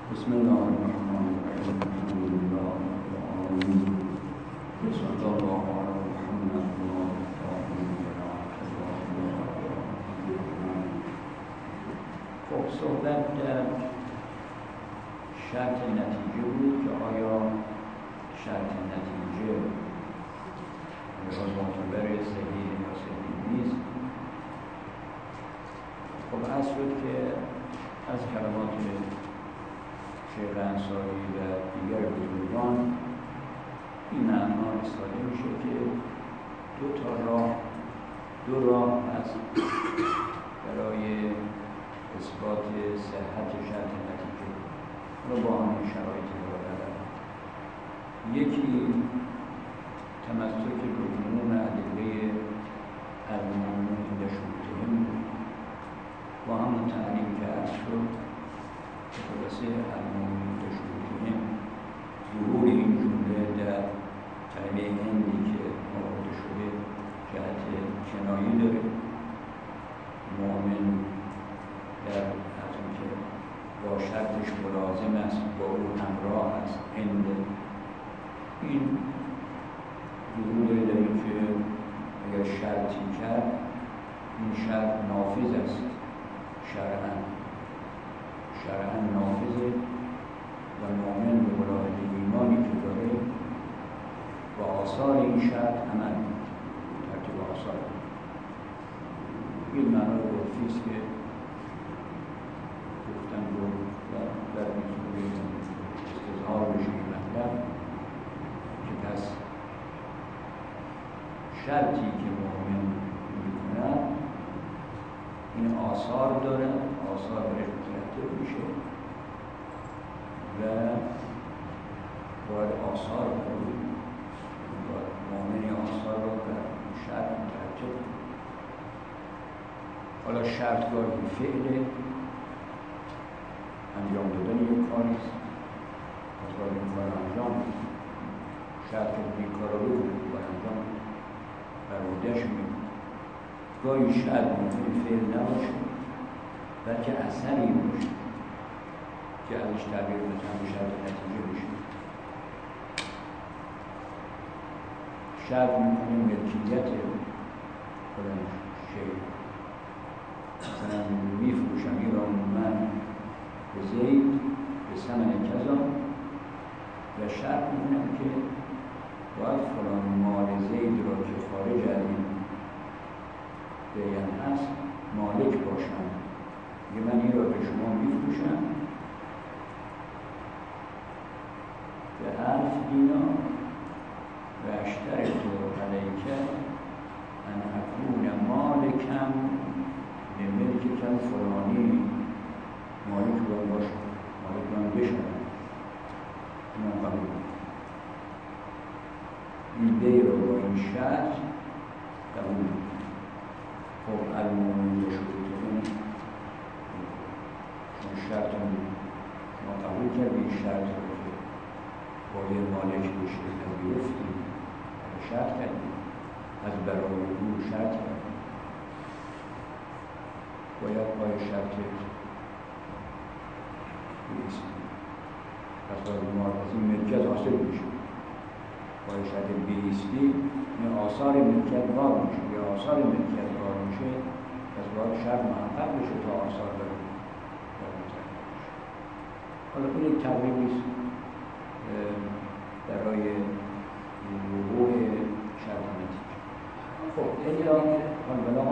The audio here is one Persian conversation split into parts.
بسم الله الرحمن الرحیم. الحمد لله رب العالمین. صلی الله علی محمد و آله الطاهرین. خب صحبت در شرط نتیجه بود که آیا شرط نتیجه معتبر صحیح یا صحیح نیست. خب عرض شد که از کلمات شیخ انصاری و دیگر بزرگان این معنا استفاده میشه که دو راه هست برای اثبات صحت شرط نتیجه رو با همین شرایط مقرره. یکی تمسک به عموم ادله المؤمنون عند شروطهم با همون تعلیم که عرض شد که خلاصه المؤمنون عند شروطهم ظهور این جمله در کلمه هندی که آورده شده جهت کنایه داره. مؤمن در از اون که با شرطش ملازم است، با او همراه است. هند این ظهور داره این که اگر شرطی کرد این شرط نافذ است، شرعاً نافذه و مؤمن به ملاحظه ایمانی که داره با آثار این شرط عمل ترتیب آثار. این معنای عرفی است که گفتن رو در میتونه استظهار بشه این مطلب که پس شرطی که مؤمن میکند این آثار داره، آثار برش مترتب میشه و باید آثار کنید، باید مؤمنی آثار رو در شرط مترتب. حالا شرط گاهی فعل انجام دادن یک کاریست، از باید این کار انجام دید. شرط که این کار رو باید انجام برودش میگه. گاهی شرط ممکن فعل نباشه بلکه اثری باشه که ازش تغییر بتن به شرط نتیجه بشه. شرط میکنه ملکیت کنن شیء، مثلا میفروشم این را من به زید به ثمن کذا و شرط میکنم که باید فلان مال زید را که خارج از این بیان هست مالک باشم. میگه من این را به شما میفروشم به 1000 دینار و اشترط علیک ان اکون مالکم به ملککم فلانی، مالک را باشم، مالک را بشم. من قبول این بی را با این شرط قبول. خب المؤمنون شروطهم چون شرط ما قبول کردیم شرط رو که باید مالک بشه نگرفتیم شرط کردیم، از برای او شرط کردیم، باید پای شرط بیستیم. پس باید ما از این ملکت حاصل میشه. پای شرط بیستی این آثار ملکت بار میشه یا آثار ملکت بار میشه، پس باید شرط محقق بشه تا آثار داره. حالا این یک تقریبیست برای وقوع شرط نتیجه. خب الا حالا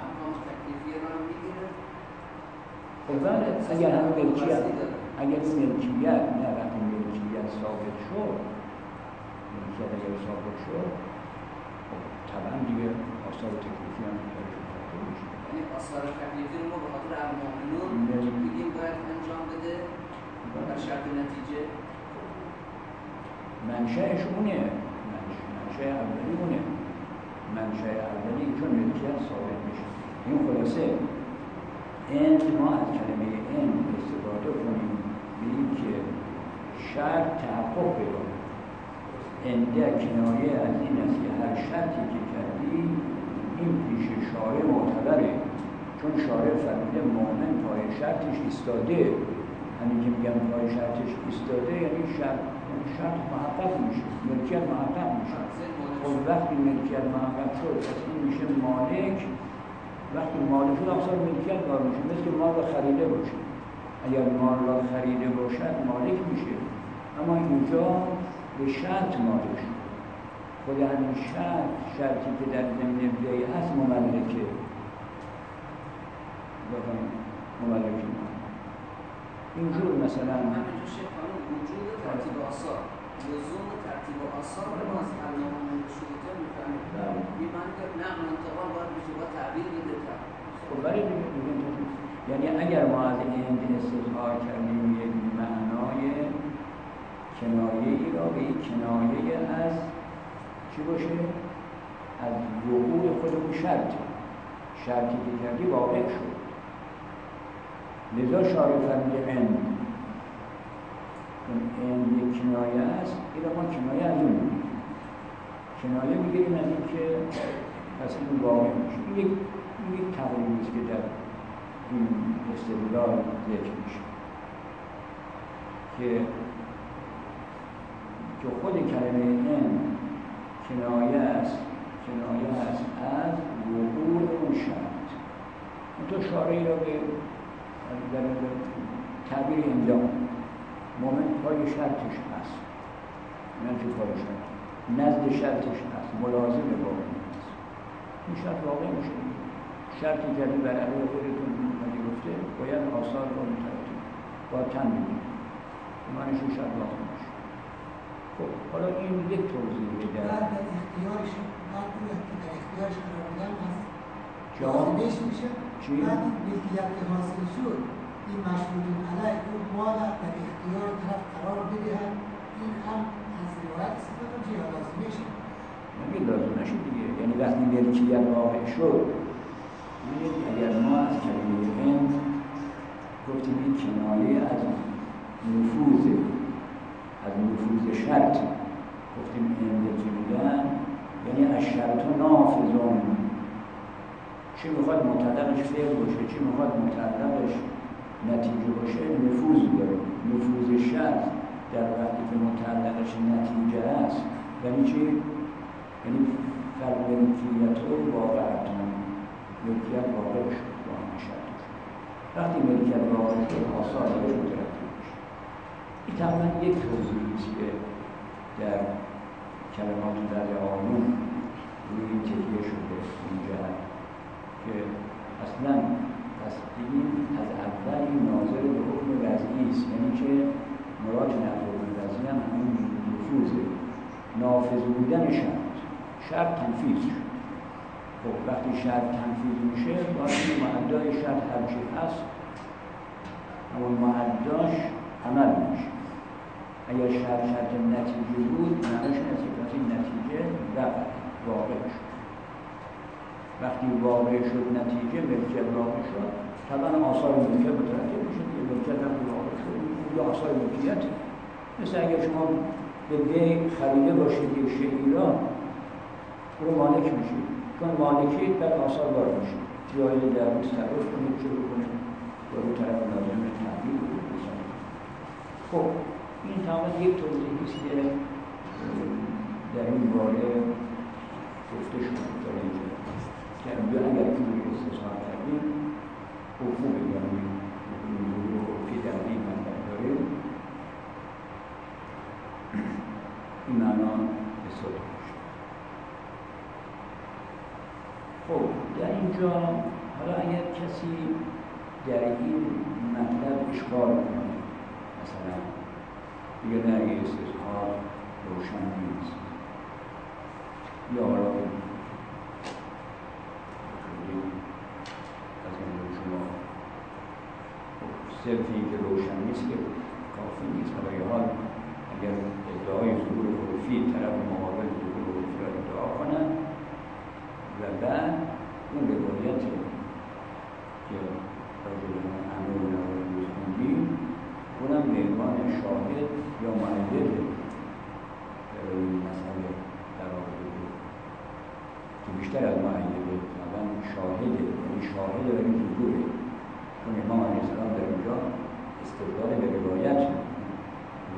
خب اگر هم ملکیت نه وقتی ملکیت ثابت شد، ملکیت اگر ثابت شد خب طبعا دیگه آثار تکلیفی هم درش مترتب میشه. یعنی آثار تکلیفی رو ما به خاطر المؤمنون میگیم باید انجام بده در شرط نتیجه. منشأش اونه، منشأ اولی اونه. منشأ اولی چون ملکیت ثابت میشه. این خلاصه اند ما از کلمه اند استفاده کنیم به این که شرط تحقق پیدا کنه. انده کنایه از این است که هر شرطی که کردی این پیش شارع معتبره، چون شارع فرموده مؤمن پای شرطش ایستاده. همین که میگم پای شرط ایستاده یعنی شرط محقق میشه، ملکیت محقق میشه. خب وقتی ملکیت محقق شد پس این میشه مالک. وقتی مالک شد اصلا ملکیت کار میشه، مثل که مال را خریده باشه. اگر مال را خریده باشد مالک میشه، اما اینجا به شرط مالک شد. خود همین شرطی که در ضمن بیع هست مملکه مملکه اینجور مثلا همینجور شیخ خانم وجود ترتیب آثار لزوم ترتیب آثار رو باز علامه شروطه میفهمید این معنی که نقل انتقال باید بشه با تعبیر بده. خب برای یعنی اگر ما از این استظهار کردیم یک معنای کنایه‌ای را به یک کنایه از چی باشه؟ از وقوع خود اون شرطی که کردی واقع شد. لذا شارع فرموده این یک کنایه است، این ما کنایه از اون کنایه میگیریم از این که پس این واقع میشه. این یک تقریبی است که در این استدلال ذکر میشه که خود کلمه این کنایه است از وقوع اون شرط. تو شارعی را به در تعبیر اینجا مومن پای شرطش هست، نه که پای شرط نزد شرطش هست، ملازم واقع هست. این شرط واقع میشه. شرطی کردی بر علیه خودتون گفته باید آثار رو مترتب باید تن بگیرید، معنیش این شرط واقع میشه. خب حالا این یک توضیحه در بعد اختیارش قرار بدن هست جاذبهش میشه. بعد ملکیت که حاصل شد این مشروط علیه اون مال در اختیار طرف قرار بدهد، این هم از روایت استفاده میشه یا لازمه شه؟ نمیگه لازمه شه دیگه، یعنی وقتی ملکیت واقع شد اگر ما از کلمه این گفتیم این کنایه از نفوذ شرط گفتیم این ملکی بودن یعنی از شرط و نافذون، چی میخواد متعلقش فعل باشه چی میخواد متعلقش نتیجه باشه نفوذ داره. نفوذ شرط در وقتی که متعلقش نتیجه است یعنی چی؟ یعنی ملکیت رو واقع حتما ملکیت واقع شد با همه شرط. وقتی ملکیت واقع شد آثار رو مترتب میشه. این تقریبا یک توضیحی است که در کلمات در آیون روی تکیه شده این جهت که اصلا تصدیق از اول ناظر به حکم وضعی است، یعنی که مراد از حکم وضعی هم همین نفوذه، نافذ بودن شرط تنفیذ شد. خب وقتی شرط تنفیذ میشه باید معدای شرط هرچی هست اما معداش عمل میشه. اگر شرط نتیجه بود معنیش است که این نتیجه واقع شد. وقتی واقع شد نتیجه ملکیت واقع شد طبعا آثار ملکیت مترتب میشه که ملکیت هم واقع شد یا آثار ملکیت. مثل اگر شما به بیع خریده باشید یک شیئی را رو مالک میشید، چون مالکیت بر آثار وارد میشه، جایی در تصرف کنید شروع کنید با رو طرف لازم تحویل بکنید. خب این تمام یک توضیحی است که در این باره گفته شد در اینجا که اگر روی استثمار کردیم خوبه یعنی روی عرفی در این مطلب داره این معنا استفاده میشه. خب در اینجا حالا اگر کسی در این مطلب اشکال کنه مثلا دیگه نه یه استثمار روشن نیست یا حالا از این شما صرف این که روشن نیست که کافی نیست. برای حال اگر ادعای ظهور حروفی طرف مقابل ظهور حروفی را ادعا کنن و بعد اون روایت که راجع به امر و نواهی خوندیم اونم به عنوان شاهد یا معید برای این مسئله قرار بده که بیشتر از معیده طبعا شاهده، یعنی شاهده برای ظهوره، چون امام علیه السلام در اینجا استدلال به روایت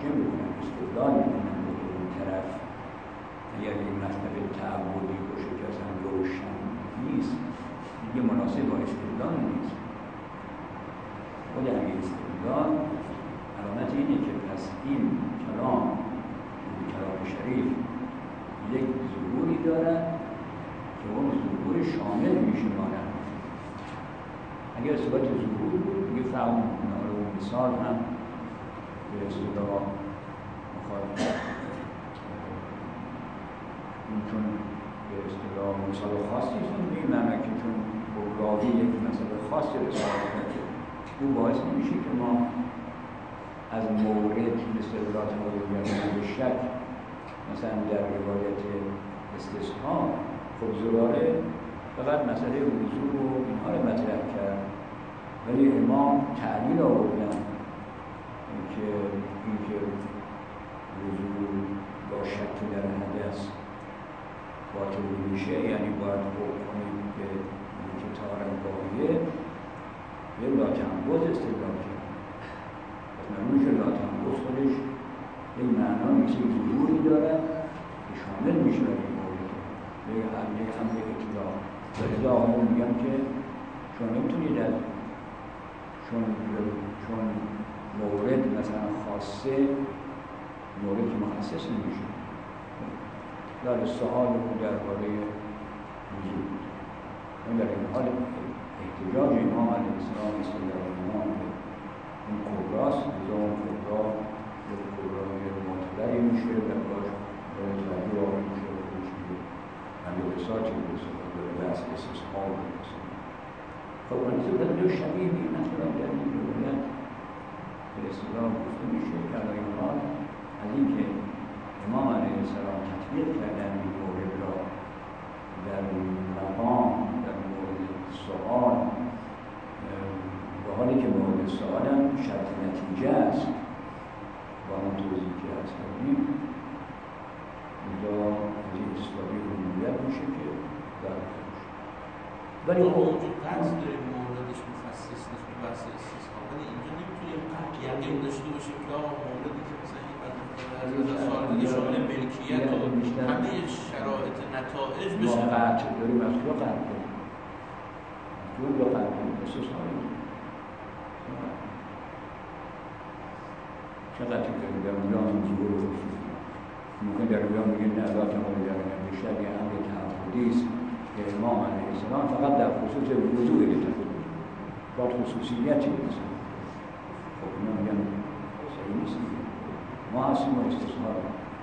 محاکم میکنن، استدلال میکنن به اون طرف اگر این مطلب تعبدی باشه که اصلا روشن نیست دیگه مناسب با استدلال نیست. خود همین استدلال علامت اینه که پس این کلام شریف یک ظهوری دارد که اون ظهور شامل میشه مانند. اگر صفت ظهور بود دیگه فهم میکنه. اون مثال هم به اصطلاح مخاطب این چون به اصطلاح مثال خاصی است به این معنی که چون راوی یک مسئله خاصی رسالت کرده او باعث نمیشه که ما از مورد مثل رات مورد شک مثلا در روایت استثناء خب زراره فقط مسئله وضو و اینها رو مطرح کرد ولی امام تعلیل آوردن که وضو با شک در حدث باطل میشه، یعنی باید حکم کنید به اینکه طهارت باقیه یه لاتنبوز استدلال کرد. پس معلومه که لاتنبوز خودش یک معنایی که ظهوری دارد که شامل میشه در این مورد یک امر اطلاق و اذا آقایون میگم که شما نمیتونید از چون مورد مثلا خاصه مورد که مخصص نمیشه در سوال درباره وضو اون در این حال احتجاج امام علیه السلام مثل در امام این کبراست نظام کبرا یک کبرای معتبری میشه در باش توجه آقای میشه و کنشیده همین رساتی برسه و داره بحث استثمال برسه. خب آنیزه بدلو شبیه این مثلا در این روایت به اصطلاح گفته میشه که در این حال از این که امام علیه السلام تطبیق کردن این مورد را در مقام در مورد سوال به حالی که مورد سوال هم شرط نتیجه است با اون توضیح که هست کردیم اینجا از این اصلاحی رومیت میشه که در ولی اونجا قطع داریم موردش مخصص نیست تو بحث استثناء ولی اینجا نمیتونیم یقین داشته باشیم که آقا موردی که مثلا این از سوال دیگه شامل ملکیت و همه شرایط نتائج بشه. ما قطع داریم از کجا قطع داریم؟ از کجا قطع داریم؟ استثناء چقدر داریم در اونجا هم ظهور خصوصی ممکن در اونجا بگیم نه ذات مورد در بیشتر یه امر تعبدی است که امام علیه السلام فقط در خصوص وضوء اطلاق باید خصوصیتی بسید. خب اینا میگن صحیح نیست ما هستیم و استثناء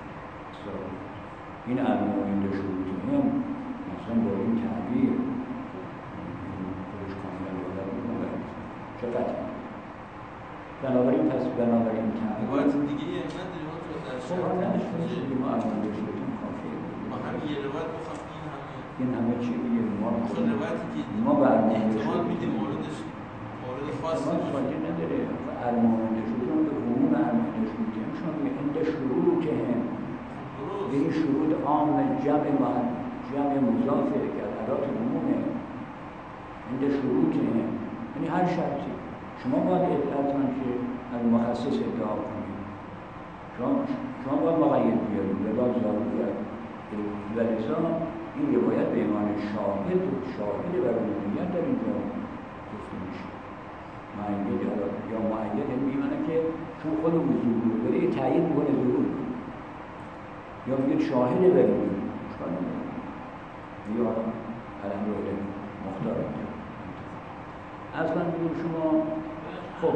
این علمانده شروط هم مثلا با این تعبیر خودش کاملا یادت میکنه چقدر بنابراین تعبیر باید دیگه یه امت داریم ها تو در خب ها نشونید ما علمانده شروط هم کافیه ما همین یه روایت بخوام این همه چی دیگه چون روایتی که ما برمانده احتمال میدیم مورد خاصی ما فایده نداره علمانده شروط هم به عموم علمانده شروط هم شما بگه این شروط هم به این شروط عام جمع مضافه که از ادات عمومه این شروط هم یعنی هر شرطی شما باید اطلاعتان که از مخصص ادعا کنید شما باید مقید بیارید لباس ضرورت و لذا این روایت به ایمان شاهد و عمومیت در اینجا گفته میشه معید یا معید میمانه که چون خود وضوع رو داره تایید میکنه ظهور یا میگه شاهد بر وضوع اشکال نداره یا الان رو مختار از من بگیم شما خب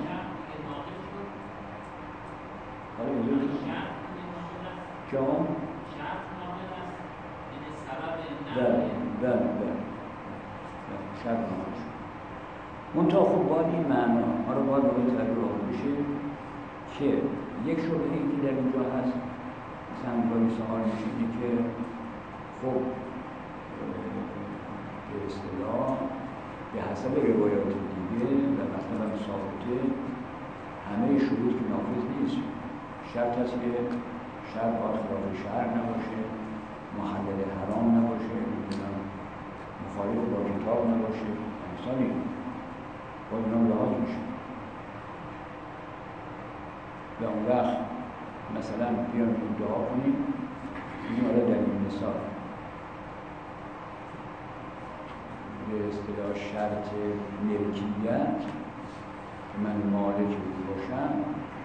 حالا اینجا جام بله شرط نامش منطقه خب باید این معنا ما رو باید باید تغییر آقا بشه که یک شبهه که در اینجا هست مثلا باید سوال میشه اینه که خب به اصطلاح به حسب روایات دیگه و مثلا ثابته همه شروط که نافذ نیست شرط هست که شرط باید خلاف شرع نباشه محلل حرام نباشه مخالف با کتاب نباشه انسانی با اینا لحاظ میشه و اون وقت مثلا بیان ادعا کنیم این حالا در این مثال به اصطلاح شرط ملکیت که من مالک او باشم،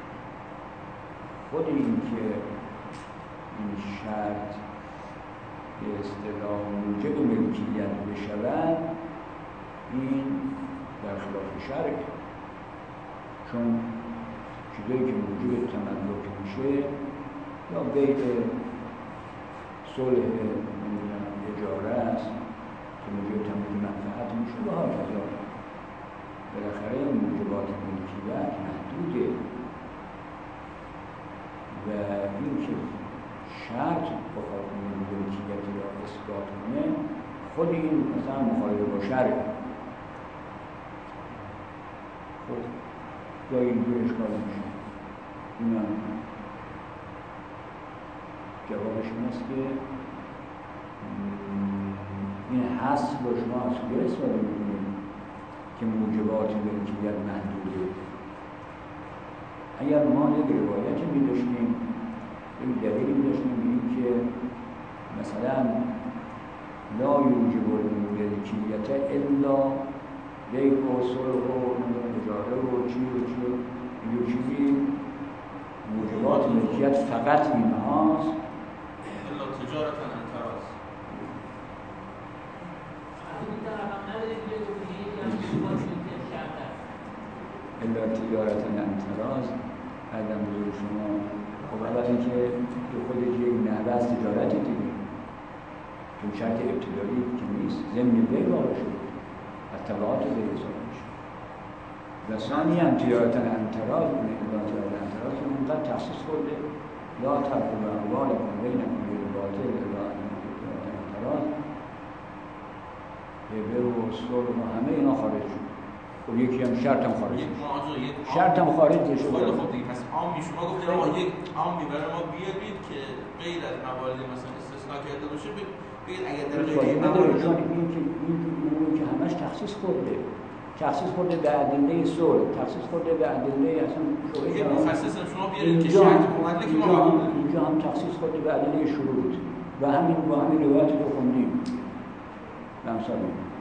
خود این که این شرط به اصطلاح موجب ملکیت بشود، این در خلاف شرع، چون چیزایی که موجب تملک میشه یا بیع صلح اجاره است که موجب تملک منفعت میشه و هكذا. بالاخره موجبات ملکیت محدوده و این که شرط بخواد ملکیت را اثبات کنه، خود این مثلا مخالف با شرع. خب یا اینجور اشکال میشه. این هم جوابش این است که این حس با شما از کجا استفاده میکنید که موجبات ملکیت محدوده؟ اگر ما یک روایتی می‌داشتیم، یک دلیلی می‌داشتیم بگیم که مثلا لا یوجب الملکیت الا بیع و صلح و اجاره و چی اینجور چیزی، موجبات ملکیت فقط این هاست الا تجارت انتراز. الا تجارت انتراز. قدم بزرگ شما خب اول اینکه خود یک نحوه از تجارت دیگه، چون شرط ابتدایی که نیست، ضمن بی واقع شد و تبعات بی حساب میشه. و ثانی هم تجارت انتراز، الا تجارت انتراز که اونقدر تخصیص خورده لا ترکوا اموالکم بینکم بالباطل الا تجارت انتراز، هبه و صلح و همه اینا خارج شد. خب یکی هم شرط هم خارج شد. شرط هم خارج شد. خب دیگه پس عامی شما گفتید ما یک عامی برای ما بیارید که غیر از موارد مثلا استثناء کرده باشه، بگید اگر در غیر موارد، چون این که همش تخصیص خورده به ادله صلح، تخصیص خورده به ادله اصلا شروط. یک مفصل شما بیارید که شرط مطلقه که ما اینجا هم تخصیص خورده به ادله شروط و همین با همین روایتی که خوندیم امثال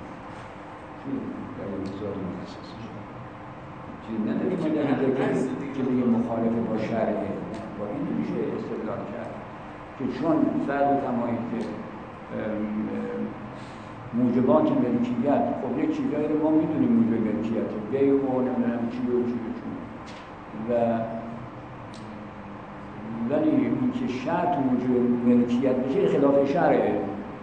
در مثال مخصص چیز نداریم ما در اینجا که دیگه مخالف با شرعه، با این نمیشه استدلال کرد که چون فرض تمایید که موجبات ملکیت، خب یک چیزایی رو ما میدونیم موجب ملکیت، بیع و نمیدونم چی و چی و ولی این که شرط موجب ملکیت بشه خلاف شرعه.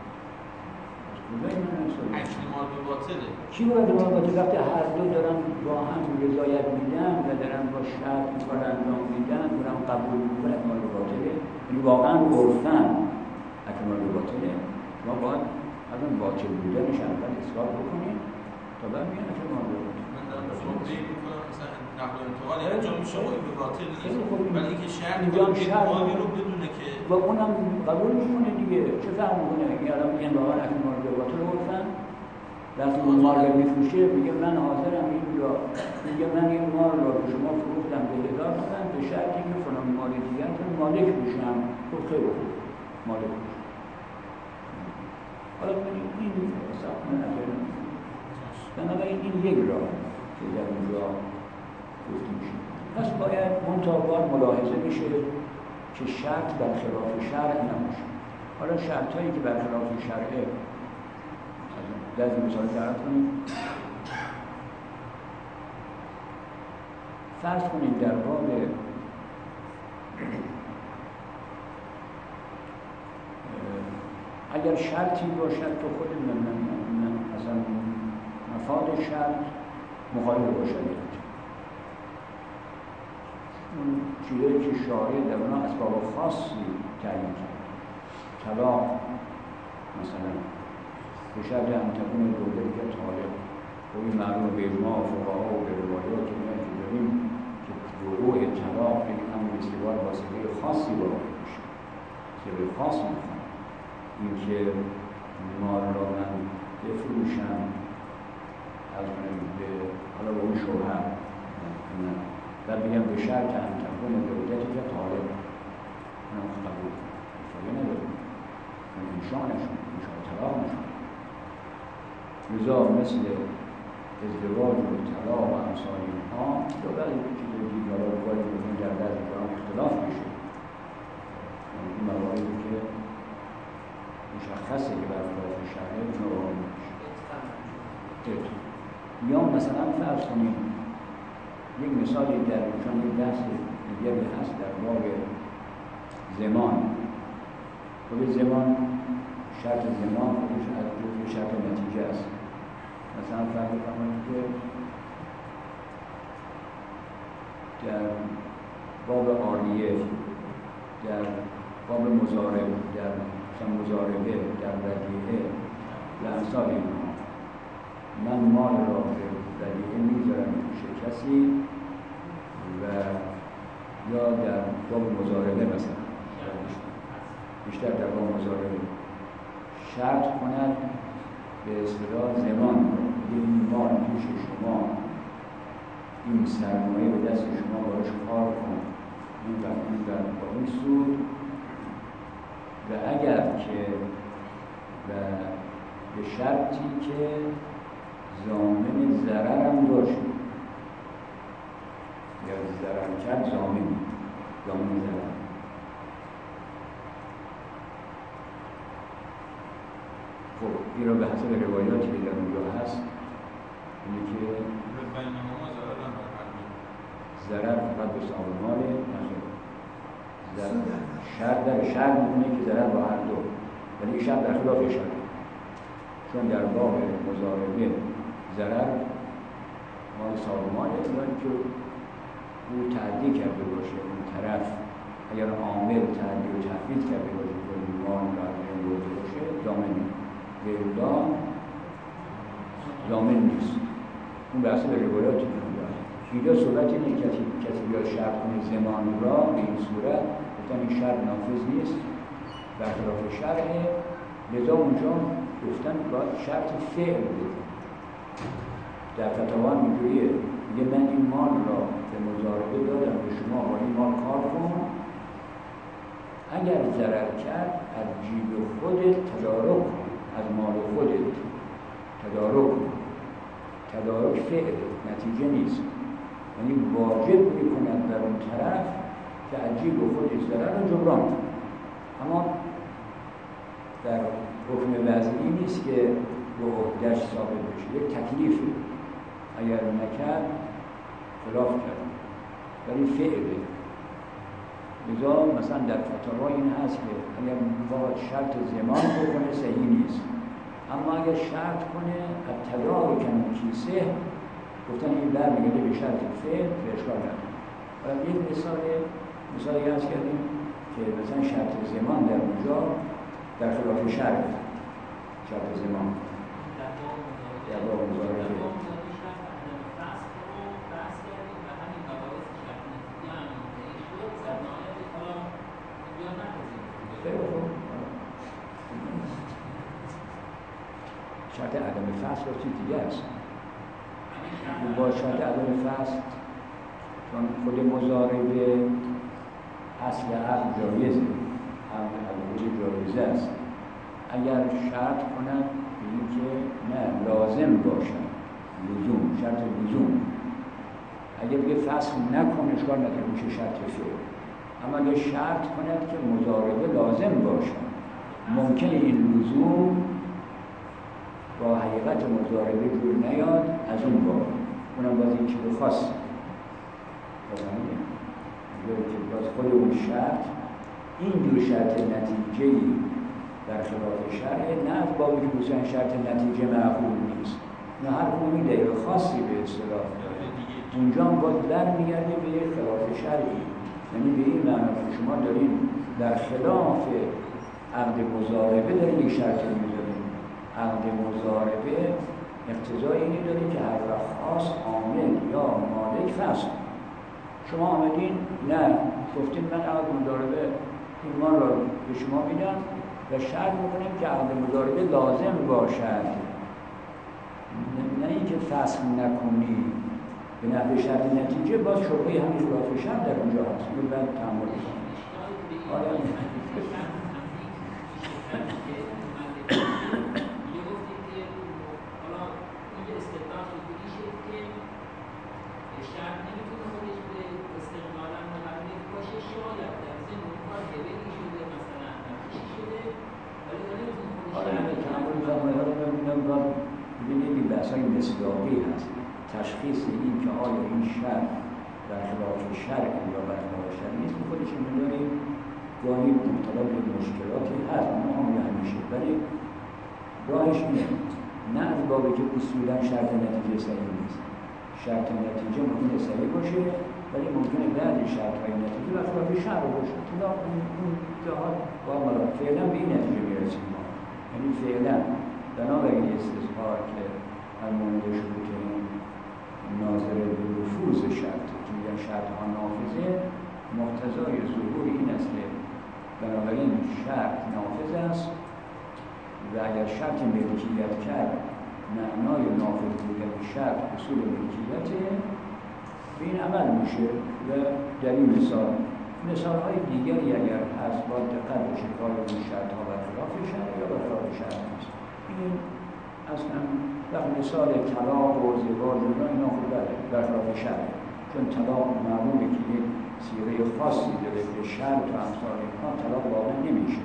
احتمال به باطله. چی باید ما باطل وقتی هر دو دارن با هم رضایت میدن و دارن با شرط کار انجام میدن، دارن قبول میکنن، احتمال به باطله. یعنی واقعا عرفن احتمال به باطله. شما باید از اون باطل بودنش اول اثبات بکنید تا بعد میان احتمال به باطل. من دارم به شما بیان میکنم مثلا نقل و انتقال انجام میشه به باطل نیست، ولی اینکه شرط ادعایی رو بدونه که و اونم قبول میکنه دیگه. چه فهم میکنه؟ این الان میگن واقعا احتمال به باطل عرفن. وقتی اون مال رو میفروشه میگه من حاضرم این را، میگه من این مال را به شما فروختم به 1000 تومان به شرطی که فلان مال دیگر رو مالک بشم. خب خیلی خوب مالک بشم. حالا ببینید این ساختن نظر بنابراین این یک راه که در اونجا گفته میشه. پس باید منطقات ملاحظه میشه که شرط برخلاف شرع نباشه. حالا شرطایی که برخلاف شرعه در این مثال تعریف کنید. فرض کنید در باب اگر شرطی باشد که خود من اصلا مفاد شرط مخالف باشد، اون چیزایی که شارع در اونها اسباب خاصی تعیین کرد، طلاق مثلا به شرط ان تکون دولتی طالق، و این معلوم به اجماع فقها و به روایات که داریم که وقوع طلاق یک امر استوار واسطه خاصی واقع میشه، سبب خاص میخواد. اینکه مال را من بفروشم از به حالا به اون شوهر و بگم به شرط ان تکون دولتی که طالق، اونم قبول فایده نداره اون انشانشون انشان طلاق نشون لذا مثل ازدواج و طلاق و امثال اینها یا بعضی چیزای دیگه حالا باید بکنیم در بعضی کارام اختلاف میشه این مواردی که مشخصه که بر خلاف شرعه نوعی میشه یا مثلا فرض کنیم یک مثالی در چون یک بحث دیگری هست در باب زمان خود زمان شرط زمان خودش از جزء شرط نتیجه است مثلا فرض کنید که در باب عاریه در باب مضارب در مضاربه در ودیعه و امثال اینها من مال را به ودیعه میذارم پیش کسی و یا در باب مضاربه مثلا بیشتر در باب مضاربه شرط کند به اصطلاح زمان این مال پیش شما این سرمایه به دست شما باش کار کن این با این سود و اگر که به شرطی که ضامن ضررم باشه یا ضرر کرد ضامن ضرر خب این را به حسب روایاتی که در اونجا هست اینه که ضرر فقط به صاحب ماله شرط میکنه که ضرر با هر دو ولی این شرط در خلاف شرط چون در باب مضاربه ضرر مال صاحب ماله یعنی که او تعدی کرده باشه اون طرف اگر عامل تعدی و تفویض کرده باشه که مال را برده باشه ضامن غیرالله ضامن نیست اون بحث به روایاتی که اینجا صحبت اینه کسی بیاد شرط کنه زمان را به این صورت گفتن این شرط نافذ نیست برخلاف شرعه لذا اونجا گفتن باید شرط فعل بده در فتاوی اینجوریه میگه من این مال را به مضاربه دادم به شما با این مال کار کن اگر ضرر کرد از جیب خودت تدارک کن از مال خودت تدارک کن تدارک فعل نتیجه نیست یعنی واجب میکنند در اون طرف که عجیب و خودش ضرر رو جبران کنه اما در حکم وضعی نیست که به عهده‌اش ثابت بشه یک تکلیفی اگر نکرد خلاف کرد ولی فعله لذا مثلا در فتاوا این هست که اگر باید شرط زمان بکنه صحیح نیست اما اگر شرط کنه ابتدا بکنه کیسه گفتن این برمیگرده به شرط فعل به اشکال نداره حالا یک مثالی هست کردیم که مثلا شرط زمان در اونجا در خلاف شرط زمان در باب مضاربه شرط عدم فصل چیز دیگه است با شرط عدم فصل چون خود مضاربه اصل عقد جایزه عقد جایزه است اگر شرط کنند بگیم که نه لازم باشد لزوم شرط لزوم اگر بگه فصل نکن اشکال نداره میشه شرط فعل اما اگر شرط کند که مضاربه لازم باشد ممکنه این لزوم با حقیقت مضاربه جور نیاد از اون باب اونم باز این چیز خاص که باز خود اون شرط این جور شرط نتیجه‌ای در خلاف شرع نه از بابی که بسیار شرط نتیجه معقول نیست نه هر اونی دلیل خاصی به اصطلاح داره اونجا هم باز برمیگرده به خلاف شرعی یعنی به این معنی که شما دارین در خلاف عقد مضاربه دارین یک شرط میذارین عقد مضاربه اقتضای اینی داره که هر وقت خاص عامل یا مالک فصل شما آمدین نه گفتین من عقد مضاربه این مال را به شما میدم و شرط میکنیم که عقد مضاربه لازم باشد نه اینکه فصل نکنی به نحو شرط نتیجه باز شبهه همین خلاف شرط در اونجا هست این بعد تعامل کنیم شرط نمیتونه خودش به استقلالا متعلق باشه، شاید در ضمن کار هبه‌ای شده مثلا نقشی شده ولی نمیتونه خودش ببینید این بحث‌های مصداقی هست. تشخیص این که آیا این شرط در خلاف شرع یا برخلاف شرع نیست خودش می‌دونیم گاهی مبتلا به مشکلاتی هست معامله همیشه، ولی راهش اینه نه از بابی که اصولا شرط نتیجه صحیح نیست. شرط نتیجه ممکنه صحیح باشه ولی ممکنه بعد شرط‌های نتیجه برخلاف شرع باشه. چرا اون جهات با ما فعلا به این نتیجه میرسیم ما. یعنی فعلا بنابراین استظهار که المانده شروط ناظر به نفوذ شرط که میگن شرط ها نافذه، مقتضای ظهور این است که بنابراین شرط نافذ است و اگر شرط ملکیت کرد معنای نافذ بودن شرط اصول ملکیته به این عمل میشه. و در این مثال های دیگری اگر هست با دقت بشه که آیا این شرط ها برخلاف شرع یا برخلاف شرع نیست. این اصلا در مثال طلاق و ازدواج اینا خود برخلاف شرع، چون طلاق معلومه که یک صیغه خاصی داره به شرط و امثال اینها طلاق واقع نمیشه.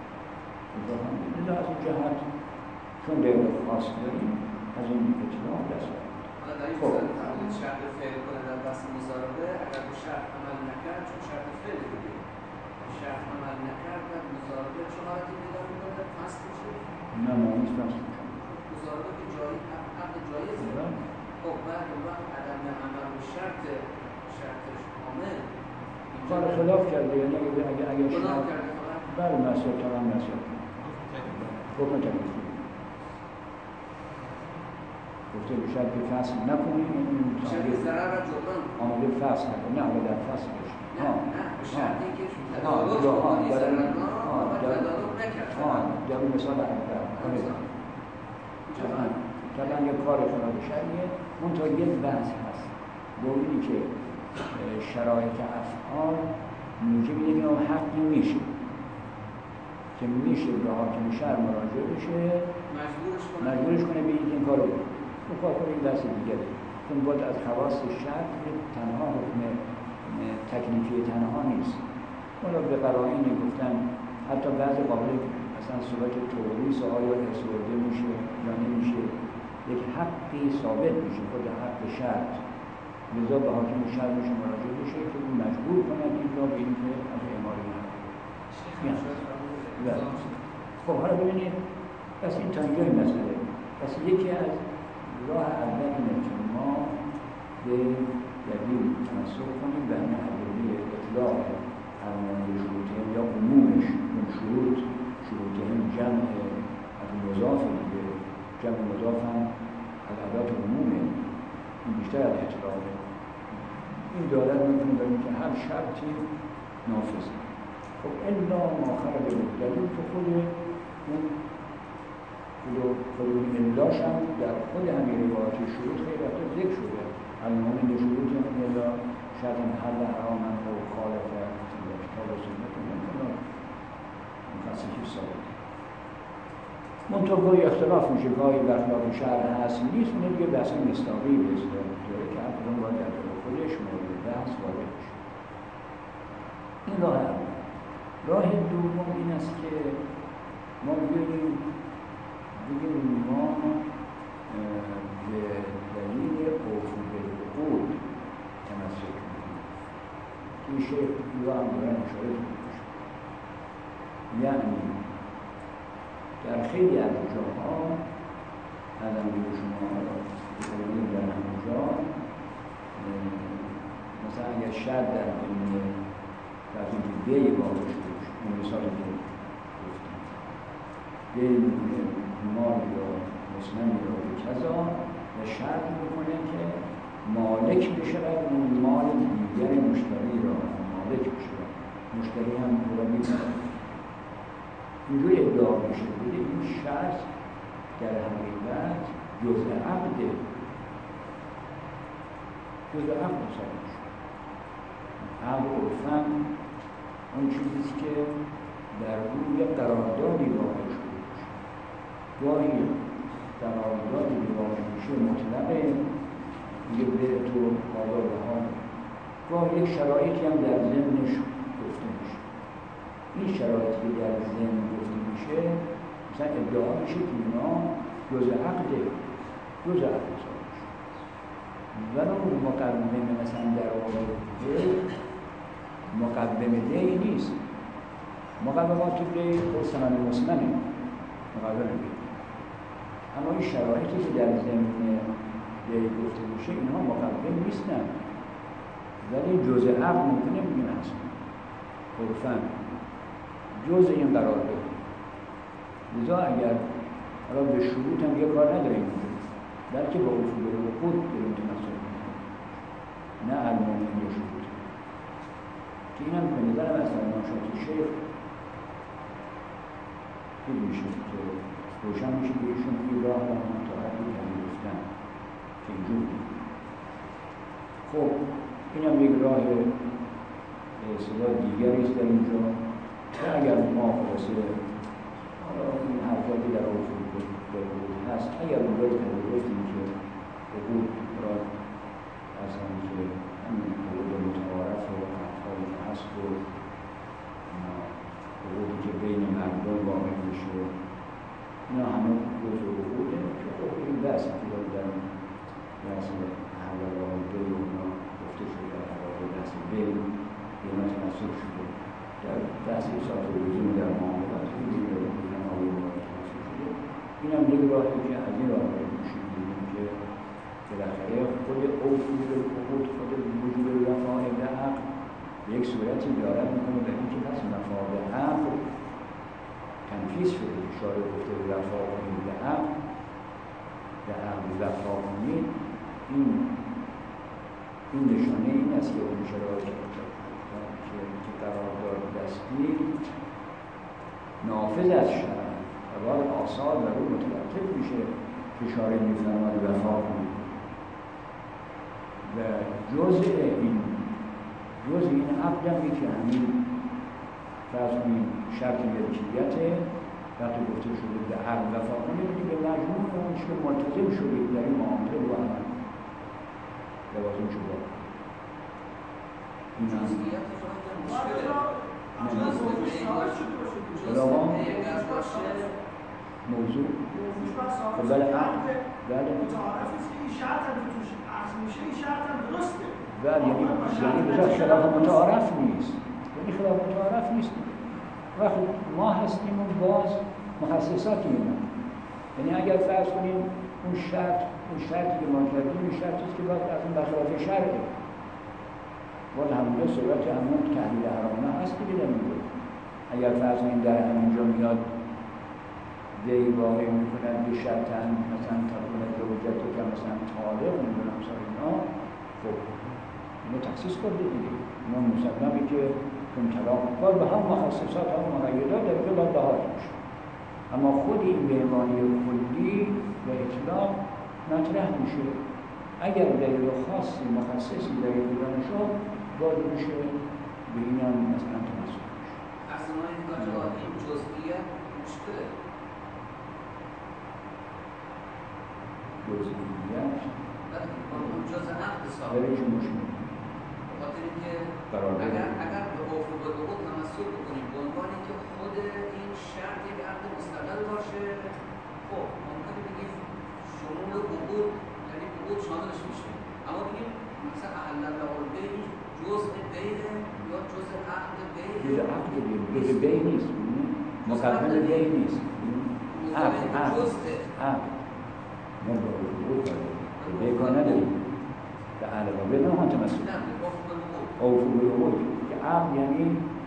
از این جهت چون دلیل خاص داریم از این اطلاع دست داریم. خب شرط فعل کنه در بحث مضاربه اگر به شرط عمل نکرد چون شرط فعل دیگه شرط عمل نکرد و مضاربه چه حالتی پیدا میکنه؟ فسخ میشه؟ نه نیست فسخ میشه. مضاربه که جایی عقد جایزه. خب بعد وقت عدم عمل به شرطش کامل کار خلاف کرده، یعنی اگر خلاف کرده بله مسئله تمام مسئله حکم تکلیفی گفته به شرط فصل نکنیم شرط ضرر و جبران آمده فصل نکنیم نه آمده در فصل باشیم نه به شرطی که تدارک کنی ضررگاه و تدارک نکرد در این مثال طبعا یک کار خلاف شرعیه. منتها یک بحث هست با اینی که شرایط افعال موجب اینه که حقی میشه که میشه به حاکم شرع مراجعه بشه مجبورش کنه به این کارو بکنه. اون کار این بحث دیگه چون باید از خواص شرع تنها حکم تکلیفی تنها نیست. حالا به قرائن گفتن حتی بعضی قابل مثلا صورت توریث آیا اسورده میشه یا نمیشه، یک حقی ثابت میشه خود حق شرط لذا به حاکم شرع میشه مراجعه بشه که اون مجبور کنه این را به این که از اعمال خب حالا ببینید پس این تا اینجای مسئله. پس یکی از راه اول اینه که ما به دلیل تمسک کنیم به همه ادله اطلاق المانده شروطه یا عمومش اون شروطه هم جمع از مضاف دیگه جمع مضاف هم از عدات عمومه این بیشتر از اطلاقه. این دارد میکنه داریم که هر شرطی نافذه. خب الا ما خرج دلیل تو خود اون الاش هم در خود همین روایت شروط خیلی وقتا ذکر شده. المانده شروط هم الا شرط حل حرام هم و خالف کتاب و سنت هم مفصلی ثابت. منطقه گاهی اختلاف میشه، گاهی برخلاف شرع هست نیست، اونه دیگه بحث مصداقی به اصطلاح داره که هر کدوم باید در خودش مورد بحث وارد بشه. این راه اول. راه دوم این است که ما بگیم ما به دلیل اوفو بالعقود تمسک میکنیم. این شیخ یا هم دارن اشاره میشه، یعنی در خیلی از جاها از امروز شما بکنید در همون جا مثلا اگر شرط در بین از اینکه بیایی واقع شده اون مثالی که گفتیم بیایی مال یا مسلمی را به کذا و شرط میکنه که مالک بشود اون مال دیگر مشتری را مالک بشود، مشتری هم او را می‌کنه. اینجوری ادعا میشه بوده این شرط در حقیقت جزء عقده، جزء عقد حساب میشه. عقد عرفاً اون چیزی که در روی قراردادی واقع شده باشه. گاهی قراردادی که واقع میشه مطلقه، میگه به تو حالا به حال، گاهی یک شرایطی هم در ضمنش گفته میشه. این شرایطی که در ضمن گفته میشه مثلا ادعا میشه که اینا جزء عقده، جزء عقد حساب میشه. ولی اون مقدمه مثلا در آورده مقدمه دی نیست. مقدمات دی خود ثمن مسمنه، مقدمه دی. اما این شرایطی که در ضمن دی گفته میشه اینها مقدم نیستن، ولی جزء عقد ممکنه بگیم هستن. عرفاً جزء این قرار داده. لذا اگر حالا به شروط هم یه کار نداریم بلکه با اصول العقود داریم تمسک میکنیم، نه المومن یا شروط. که این هم به نظرم از فرمایشات شیخ خوب میشه که روشن میشه که ایشون این راه را متحدی پذیرفتن که اینجور دید. خب این هم یک راه اصطلاح دیگری است در اینجا که اگر ما خلاصه حالا این حرفاتی در اصول العقود هست، اگر اون رای پذیرفتیم که عقود را اصلا که همین عقود متعارف و حرفایی که هست و عقودی که بین مردم واقع میشه اینا همه جزء عقوده که خب این بحثی که در بحث حلال دو اونا گفته شده در حلال بحث بین اینا تناسب شده در بحث اصلاح لزوم در معاملات این این هم یک راهی که از این راه میشیم دیدیم که بالاخره خود اصول العقود، خود وجوب وفاء به عقد یک صورتی دارد میکنه به اینکه پس وفا به عقد تنفیذ شده. شارع گفته وفا کنید به عقد، به عقد وفا کنید. این نشانه این است که اون شرایط که قرارداد دستی نافذ از شرع بار آثار و رو مترتب میشه که شارع میفرماد وفا کنید و جزء این عقد هم که همین فرض کنید شرط ملکیته وقتی گفته شده به عقد وفا کنید که به مجموع اون که ملتزم شدید در این معامله رو عمل لوازم شده این هم موضوع بله بله بله یعنی بذار خلاف متعارف نیست، یعنی خلاف متعارف نیست. وقتی ما هستیم اون باز مخصصاتی ما، یعنی اگر فرض کنیم اون شرطی که ما کردیم این شرطیست که باید از اون بخلاف شرعه باید همونجا صورت همون تحلیل حرامه هست که بیدن میگه. اگر فرض کنیم در همینجا میاد دی واقعی میکنن به شرطن مثلا تقویمت به حجت که مثلا طالب نمیدونم سال اینا، خب اینو تخصیص کرده دیگه. اینا مسلمه که اون طلاق باید به هم مخصصات هم مقیدات در که باید بهار میشه. اما خود این بهمانی کلی و اطلاق مطرح میشه. اگر دلیل خاصی مخصصی در ایران شد باید میشه به این هم مثلا تمسک میشه. از ما این جزئیات مشکله. جزئیات جزء عقد حساب برای چه مشکل؟ بخاطر اینکه اگر به عرف و العقود تمسک بکنیم به عنوان اینکه خود این شرط یک عقد مستقل باشه، خب ممکنه بگیم شمول عقود یعنی عقود شاملش میشه. اما بگیم مثلا احل الله البیع جزء بیع یا جزء عقد بیع، جزء عقد بیع، جزء بیع نیست، مقدم بیع نیست، عقد ما با عقود داریم که بیع نداریم که اهل رابطه نه هم تمسک عرف العقود که عقد یعنی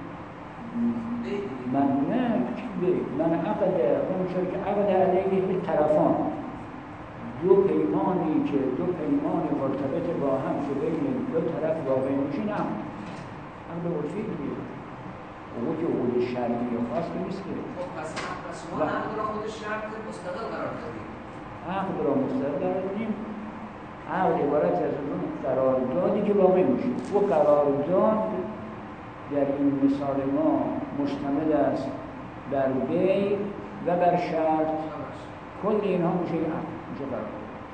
من عقد اون شد که عقد علیه طرفان، دو پیمانی که دو پیمان مرتبط با هم شده این دو طرف واقع میشین عقد عرفی دیگه. عقود که عقود شرعی خاص نیست که. خب پس شما عقد را خود شرط مستقل قرار دادید. عقد را مستقل قرار دادیم. عقد عبارت از اون قراردادی که واقع میشه. و قرارداد در این مثال ما مشتمل است بر بیع و بر شرط. کل اینها میشه عقد، میشه قرارداد.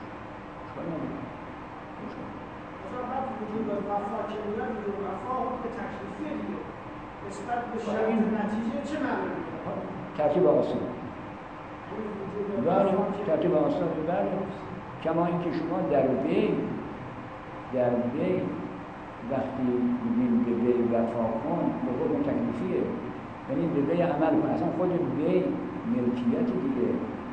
بعد وجود وفا که میاد، وجود وفا حکم تکلیفیه دیگه. نسبت به شرط نتیجه چه معنی میده؟ ترتیب آسان. بله، ترتیب آسان. بله، کما اینکه شما در بیع وقتی میگیم به بیع وفا کن، به حکم تکلیفیه، یعنی به بیع عمل کن. اصلا خود بیع ملکیت دیگه،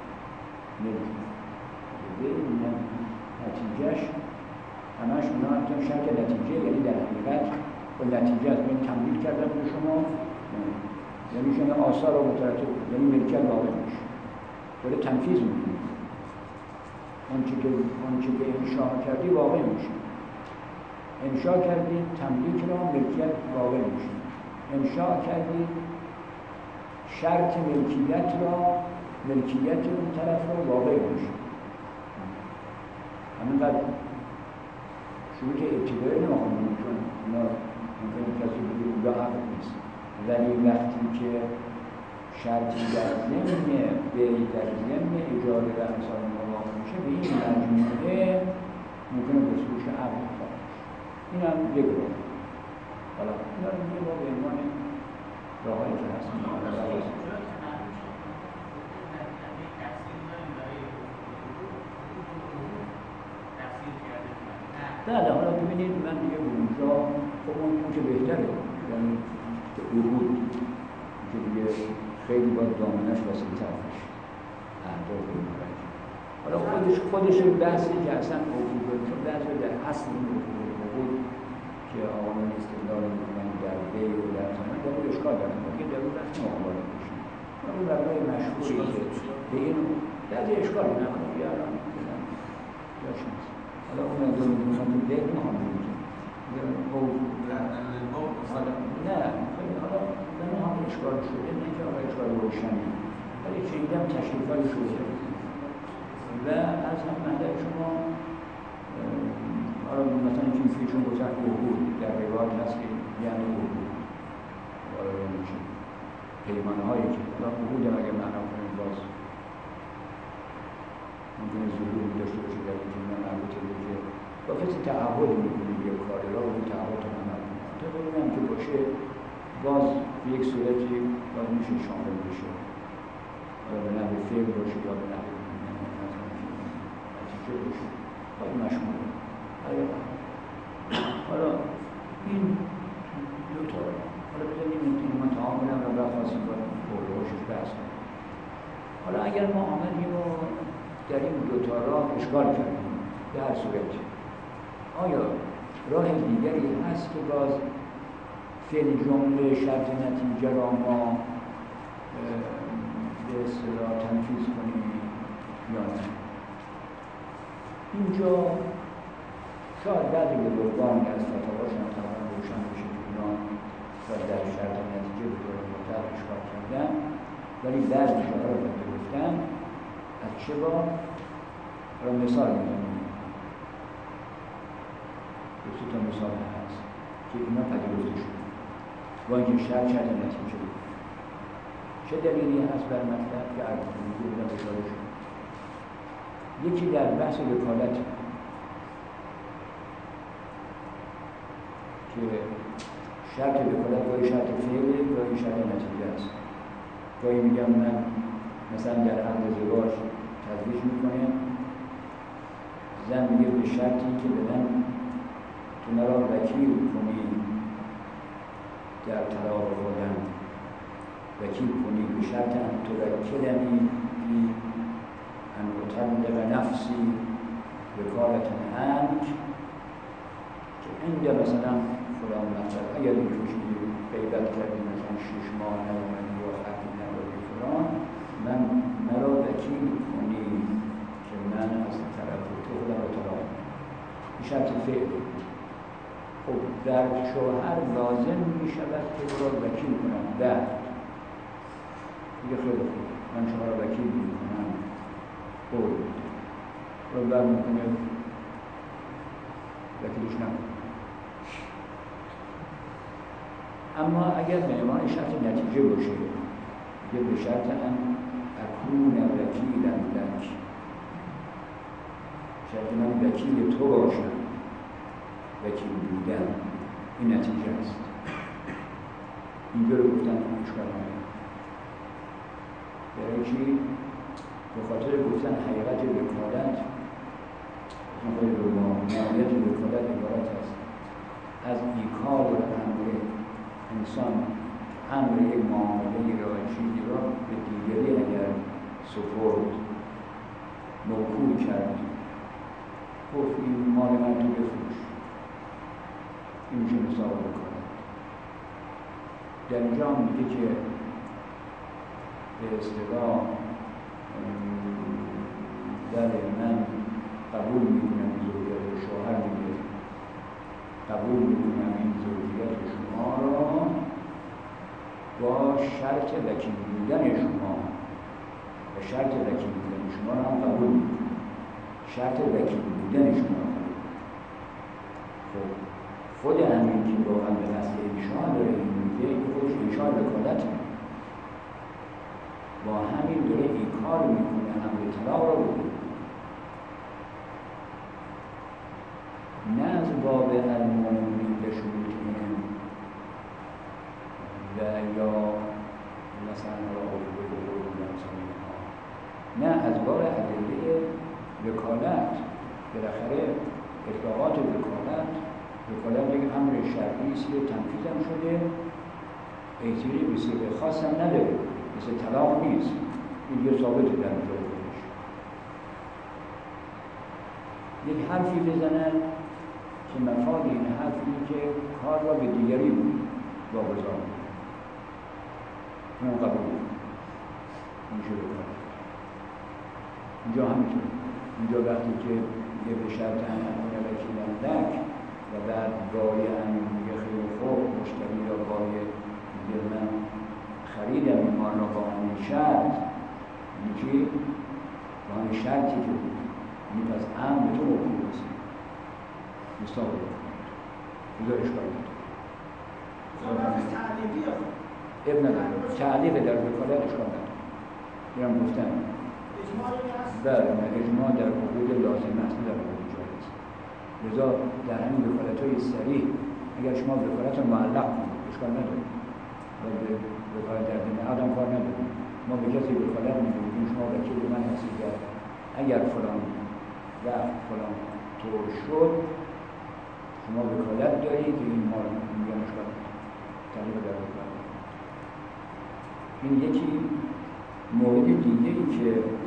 بیع نتیجهش همش اونا همچون شرط نتیجه، یعنی در حقیقت با نتیجه از این تملیک کردن به شما، یعنی شما آثار رو مترتب، یعنی ملکیت واقع میشه، داره تنفیذ میکنه. آنچه که انشاء کردی واقع میشه. انشاء کردی تملیک را، ملکیت واقع میشه. انشاء کردی شرط ملکیت را، ملکیت اون طرف را واقع میشه. همینقدر شروع که ابتدایی نماخوندیم، چون اینا ممکنه کسی بگه اونجا عقد نیست، ولی وقتی که شرطی در ضمن بیع در ضمن اجاره و امثال اینها واقع میشه، به این مجموعه ممکنه بسروش عقد خواهد میشه. این هم یک راه. حالا اینا رو میگه ما به عنوان راهایی که هست بله. حالا ببینید من دیگه اونجا خب اون که بهتره، یعنی عقود که دیگه خیلی باید دامنش واسه باشه اهداف این مراجع. حالا خودش این بحثی که اصلا عقود، چون بحث در اصل این عقود که آقایان استدلال میکنن در بیع و در ثمن، در اون اشکال دارن که در اون بحث مقابله میشه. اون برای مشهوری که به این بعضی اشکال نکنه بیارن جاش نیست. حالا اون انجام میدونم تو بیت میخوام بگیم نه خیلی حالا من هم اشکال شده، نه که آقا اشکال روشنی، ولی چنیدم تشریفایی شده و از هم مهده شما حالا مثلا چون گذشت عقود در روایت هست که یعنی عقود پیمانه هایی که عقود هم اگر معنا کنیم باز ممکنه ظهور داشته باشه در این جمعه مربوطه به که با کسی تعهد میکنید یک کاری را و این تعهد رو عمل کنید. تا ببینم که باشه باز به یک صورتی باز میشه شامل بشه، یا به نحو فعل باشه یا به نحو نتیجه باشه، باز مشموله. حالا این دو تا حالا بذاریم این ما تمام کنم و بعد خواستیم باید برده باشش بحث کنیم. حالا اگر ما آمدیم و در این دوتا راه اشکال کردیم به هر صورت، آیا راه دیگری هست که باز فعل جمله شرط نتیجه را ما به اصطلاح تنفیذ کنیم یا نه؟ اینجا شاید بعضی بزرگانی از فتاواشون تمام روشن بشه که اینا شاید در شرط نتیجه به طور مطلق اشکال کردن، ولی بعضی جاها را گفتن از چه با را مثال میزنیم. دو تا مثال هست که اینا پذیرفته شده با اینکه شرط نتیجه بود. چه دلیلی هست بر مطلب که عرض بودم اشاره شد؟ یکی در بحث وکالت که شرط وکالت گاهی شرط فعله گاهی شرط نتیجه است. گاهی میگم من مثلا در عقد ازدواج تزویج میکنه، زن میگه به شرطی که بدن تو مرا وکیل کنی در طلاق خودم، وکیل کنی به شرط ان توکلنی بی ان اطلق نفسی وکالة عنک، که اینجا مثلا فلان مطلب اگر این چیزی غیبت کردی مثلا 6 ماه نیومدی یا خطی نداری فلان، من مرا وکیل کنی که من از طرف تو خودم رو طلاق کنم. این شرط فعل. خب در شوهر لازم می شود که او را وکیل کنم. بعد دیگه خیلی خوب من شما را وکیل می کنم، قول رو بعد می کنه وکیلش نکنم. اما اگر به عنوان شرط نتیجه باشه که به شرط ان اکون وکیلا لک، شرط من وکیل تو باشم، وکیل بودن، این نتیجه است. اینجا رو گفتن اشکال نداره. برای چی؟ به خاطر گفتن حقیقت وکالت، ماهیت وکالت عبارت است از ایکال امر انسان، امر یک معامله را چیزی را به دیگری اگر سپرد، موکول کرد، گفت این مال من تو بفروش، این میشه مثال وکالت. در اینجا هم میگه که به اصطلاح من قبول میکنم زوجیت شوهر میگه قبول میکنم این زوجیت شما را با شرط وکیل بودن شما و شرط وکیل بودن شما را هم قبول میکنم، شرط وکیل بودن شما را قبول. خب خود همین که واقعا به نسل انشاء داره این میگه این خودش انشاء وکالت با همین داره این کار میکنه امر طلاق را بکنه، نه از باب المؤمنین بشروطهم و یا مثلا نه از باب ادله وکالت. بالاخره اطلاقات وکالت یک امر شرعی است که تنفیذ هم شده، احتیاجی به صیغه خاص هم نداره، مثل طلاق نیست، این یه ثابته در جای خودش. یک حرفی بزنن که مفاد این حرف اینه که کار را به دیگری واگذار کنه، اونم قبول این شده کار. اینجا همینطور، اینجا وقتی که یه به شرط ان اکون وکیلا لک و بعد بایع میگه خیلی خوب، مشتری را بایع میگه من خریدم این مال را با همین شرط، میگه با همین شرطی که بود این پس هم به تو موکول است، مستقل بذار اشکال نداره، ابن نداره، تعلیق در وکالت اشکال نداره، میرم گفتن بله اجماع در حدود لازم است، در حدود جایز. لذا در همین وکالت‌های صریح اگر شما وکالت رو معلق کنید اشکال نداره، وکالت در دین آدم کار نداره. ما به کسی وکالت می‌دیم شما وکیل من هستید و اگر فلان وقت فلان طور شد شما وکالت دارید که این مال میگن اشکال نداره، تعلیق در وکالت. این یکی مورد دیگه ای که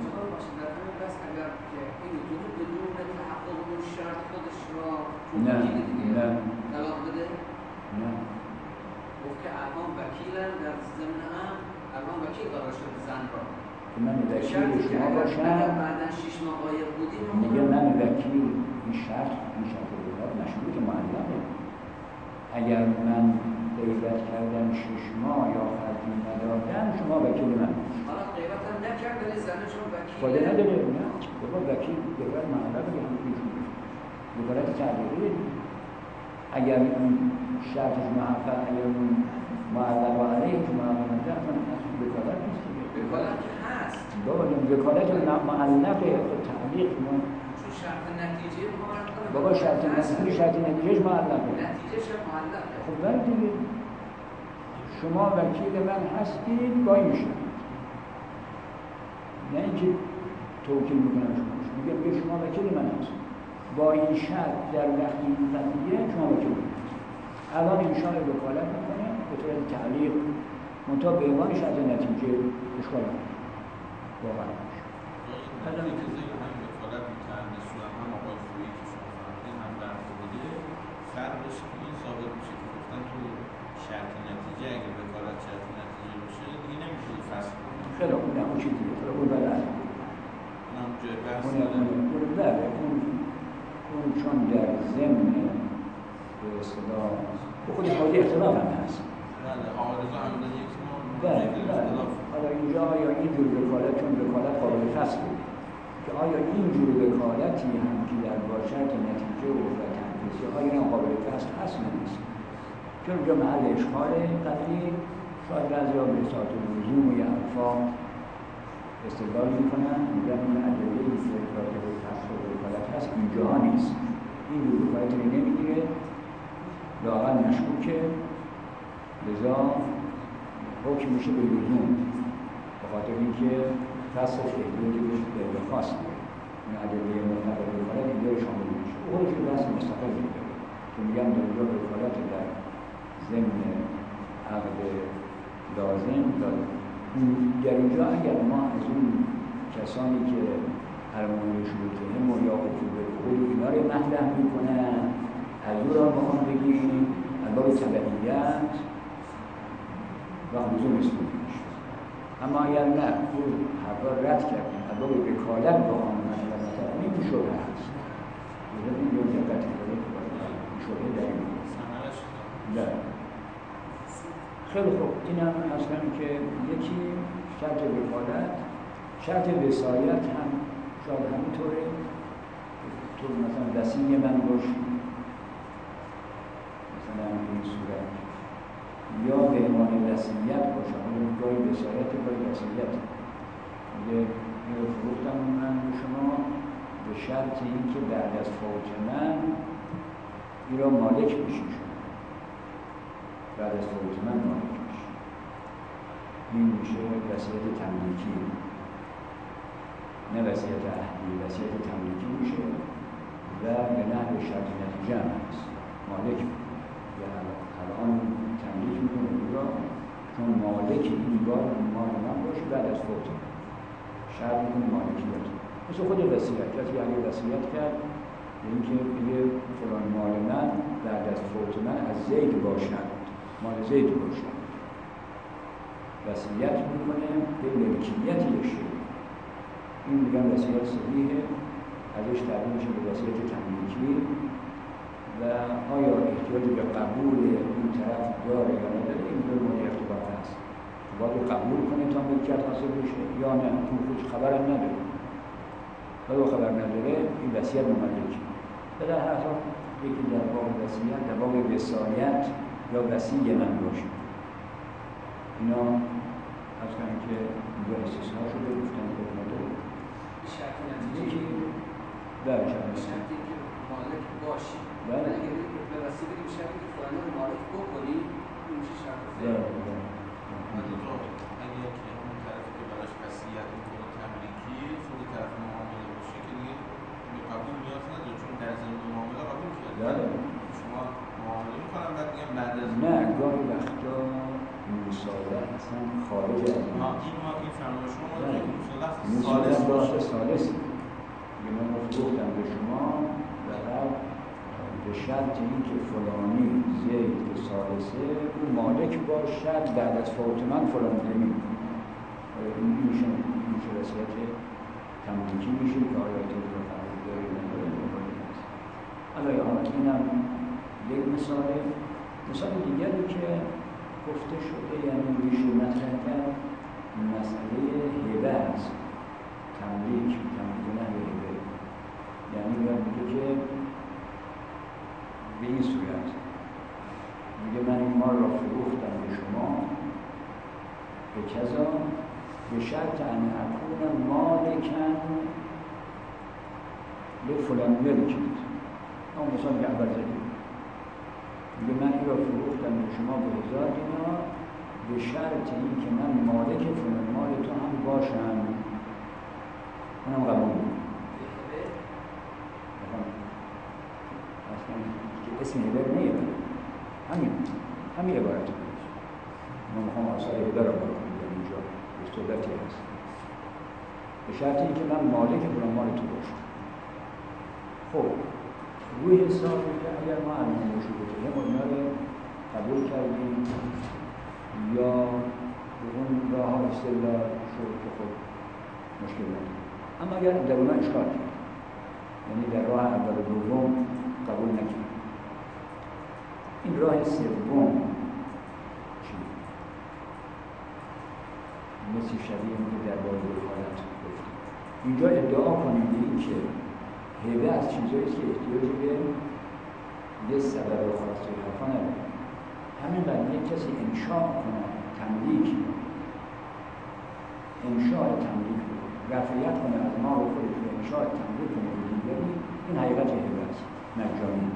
اگر این بدون تحقق اون شرط خودش را نه طلاق بده؟ نه، گفت که الان وکیلن، در ضمن هم الان وکیل قرار شد زن را که من وکیل شما باشم، بعدا 6 ماه غایب بودیم میگه من وکیل، این شرط وکالت مشروط معلقه. اگر من غیبت کردم 6 ماه یا خرجی ندادم شما وکیل من. حالا غیبت هم نکرد ولی زنشون وکیل خاله نداره، نه بابا وکیل غیبت معلقه به همون پیش میشه، وکالت تعلیقیه. اگر اون شرطش محقق، اگر اون معلق و علیه که محقق نده اصلا وکالت نیست دیگه. وکالت که هست بابا وکالت معلقه، تعلیق چون شرط نتیجه معلق کنه. بابا شرط نتیجهش معلقه، نتیجهش معلقه. خب بله دیگه، شما وکیل من هستید با این شرط، نه اینکه توکیل میکنم شما، میگه شما وکیل من هستید با این شرط در وقتی این قضیه شما وکیل من هستید. الان انشاء وکالت میکنه به طور تعلیق منتها به عنوان شرط نتیجه اشکال نداره واقعا. حالا این که زیر هم وکالت میکنن نشون هم آقای خویی که شما فرمودین هم در بوده فرقش که این ثابت میشه که گفتن تو شرط نتیجه اگه وکالت شرط نتیجه باشه دیگه نمیشه فصل کنه. خیلی اون هم چی دیگه، خیلی اون بله اونم جای بحث بله اون چون در ضمن به اصطلاح به خودش حالی اختلاف هم هست. بله آرزو هم در یک نوع بله حالا اینجا آیا این جور وکالت، چون وکالت قابل فصل بود که آیا این جور وکالتی هم که در با شرط نتیجه و تنفیذی آیا این قابل فصل هست یا نیست، چون اونجا محل اشغال قدری شاید بعضی ها به ساعت لزوم و یه حرفا استدلال میکنن میگن اون ادله‌ای که راجع به تصویر وکالت هست اینجاها نیست، این جور وکالت رو نمیگیره، لااقل مشکوکه، لذا حکم میشه به لزوم به خاطر اینکه تصفش احتیاجی بهش دلیل خاص داره. این ادله معتبر وکالت اینجا شامل میشه، خودش رو بحث مستقلی داره که میگن اونجا وکالت در ضمن عقد لازم داره. در اینجا اگر ما از اون کسانی که ارمانی شروطهم و یا اصول العقول اینا رو مطرح میکنن از اون را بخوام بگیم از باب تبعیت و لزوم اسمش، اما اگر نه اون حرفا رد کردیم از باب وکالت بخوام مطرح کنیم این شبهه هست. این رو دقت کنید این شبهه در این نه. خیلی خوب، این هم اصلا که یکی شرط وکالت، شرط وصایت هم شاید همینطوره، تو مثلا وصی من باش مثلا این صورت یا به عنوان وصیت باشه، اون گاهی وصایت گاهی وصیت میگه اینو فروختم من به شما به شرط این که بعد از فوت من این را مالک بشی شما، بعد از فوت من مالک میشه. این میشه وصیت تملیکی، نه وصیت عهدی، وصیت تملیکی میشه و به نحو شرط نتیجه هم هست، مالک یا الان تملیک میکنه او را چون مالک این بار مال من باشه بعد از فوت من شرط میکنه مالکیت. مثل خود وصیت، کسی اگه وصیت کرد به اینکه بگه فلان مال من بعد از فوت من از زید باشد، مال زید باشه، وصیت میکنه به ملکیت یک شی. این میگن وصیت صحیحه، ازش تعبیر میشه به وصیت تملیکی و آیا احتیاج به قبول این طرف داره یا نداره این دو مورد اختلاف هست. باید قبول کنه تا ملکیت حاصل بشه یا نه، اون خودش خبرم نداره. ولی خبر نداره این وصیت مملکی. و در هر حال یکی در باب وصیت، در باب وصایت یا وصی من باشه. اینا از کنم که دو استثنا شده گفتن که نداره. شرط نتیجه بله شرطی که مالک باشی. بله. اگه به وصی بگیم شرطی که فلانی رو مالک بکنی این میشه شرط فعل. اگه که اون طرفی که براش وصیت میکنه تملیکی خود طرف معامله باشه که دیگه به قبول نیاز نداره، چون در ضمن معامله قبول کرده. شما معامله میکنم بعد میگم بعد از نه گاهی وقتا مصالح اصلا خارج از این فرمایش شما که مصالح باشه ثالثی که من گفتم به شما و به شرط این که فلانی زید ثالثه اون مالک باشد بعد از فوت من فلان زمین این میشه وصیت تملیکی میشه که آیا احتیاج به قبول داره یا نداره. حالا اینم یک مثال دیگری که گفته شده یعنی میشه مطرح کرد مسئله هبه است. تملیک نه هبه، یعنی میگه که به این صورت میگه من این مال را فروختم به شما به کذا به شرط ان اکون مالکن به فلان ملکید. اون مثال که اول زدیم میگه من این را فروختم به شما به 1000 دینار به شرط این که من مالک فلان مال تو هم باشم، اونم قبول بود. که اسم هبه نیبره، همین عبارت بود. ما میخوام آثار هبه را بکنیم در اینجا به صورتی هست به شرط این که من مالک فلان مال تو باشم. خب روی حساب که اگر ما ارمانی شروطهم و اینا رو قبول کردیم یا به اون راه ها استدلال شد که خب مشکل نداره، اما اگر در اونها اشکال کرد یعنی در راه اول و دوم قبول نکرد، این راه سوم چی؟ مثل شبیه که در باب وکالت گفتیم اینجا ادعا کنیم به این که هبه از چیزهایی که احتیاجی به یه سبب خاصی حرفا نداره. همین قضیه کسی انشاء کنه، تملیک انشاء تملیک رفعیت کنه از مال خودش به انشاء تملیک کنه به دیگری، این حقیقت هبه است، مجانی.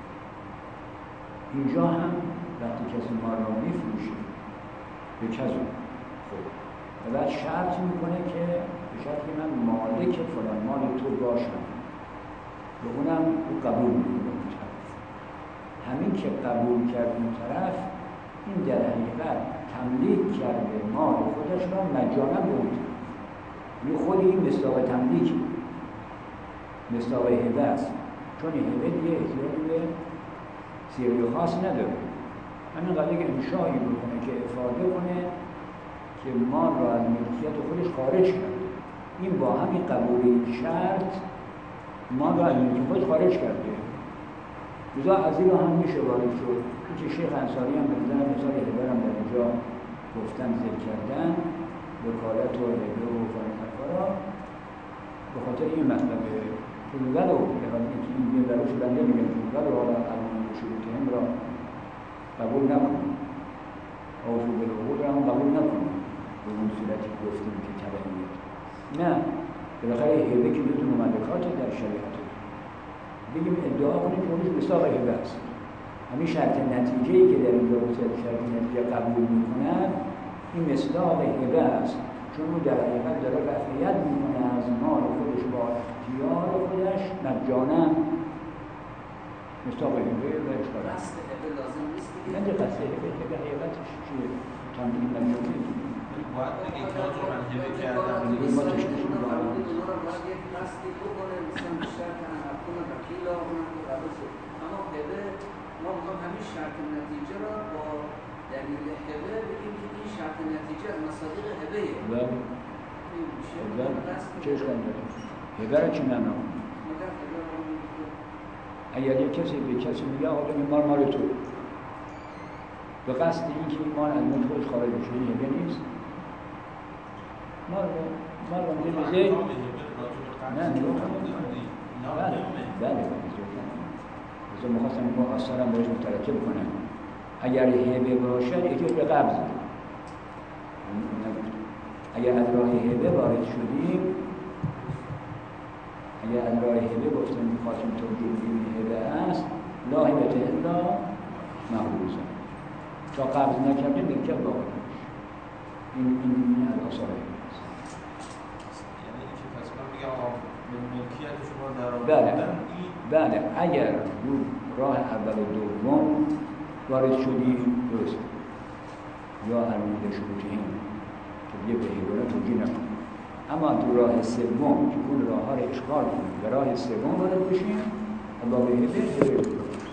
اینجا هم وقتی کسی مال را میفروشه به کسی و بعد شرط میکنه که به شرطی من مالک فلان مال تو باشم و اونم او قبول میکنه اون طرف. همین که قبول کرد اون طرف، این در حقیقت تملیک کرده مال خودش را مجانا به اون طرف. یعنی خود این مصداق تملیک مصداق هبه است، چون هبه دیگه احتیاجی به صیغه خاص نداره. همین قضیه که انشایی بکنه که افاده کنه که مال را از ملکیت خودش خارج کرده، این با همین قبول شرط مال را از ملکیت خودش خارج کرده. لذا از این هم میشه وارد شد که شیخ انصاری هم بزن مثال هبه هم در اینجا گفتن ذکر کردن وکالت و هبه و فرمانفرا به خاطر این مطلبه که ولو که این دروش بنده میگن ولو حالا علمان شروطهم را قبول نکنم اوفو بالعقود را هم قبول نکنم به اون صورتی گفتیم که تبعیت نه، بالاخره هبه که دوتون مملکات در شریعت بگیم ادعا کنیم که اونش مصداق هبه است. همین شرط نتیجه‌ای که در اینجا شرط نتیجه قبول میکنن این مصداق هبه است، چون او در حقیقت داره رفعیت میکنه از مال خودش با اختیار خودش مجانا. مصداق هبه و اشکال قصد هبه لازم نیست نه که قصد هبه حقیقتش چیه؟ تملیک مجانی باید بگه تاج رو من هبه کردم ما تشکیشون رو باید یک قصدی بکنه، مثلا بیشتر کنن حکومه وکیل آمونن که قبل شد. اما هبه ما میخوام همین شرط نتیجه را با دلیل هبه بگیم که این شرط نتیجه از مصادیق هبه چه اشکال داره؟ هبه را چی معنا؟ اگر یک کسی به کسی میگه آقا این مال تو به قصد اینکه این مال از ملک خودش خارج بشه، این هبه نیست؟ مال رو میده به زید نه بله بله میخواستم این آثار هم باید مترکب کنم. اگر هبه باشد احتیاج به قبض داره. اگر از راه هبه وارد شدیم، اگر از راه هبه گفتیم خواستیم توجیه بگیم هبه است، لا هبه الا محروزه، تا قبض نکردیم ملکیت باقی نمیشه. این از آثار هبه است. یعنی اینکه پس من بگم ملکیت شما در آوردن بله اگر راه اول و دوم وارد شدیم درست یا علموده شروطیم که دیگه به هیبونه توجیه نکنیم، اما تو راه سوم که اون راه ها رو اشغال کنیم و راه سوم وارد بشیم الله به هبه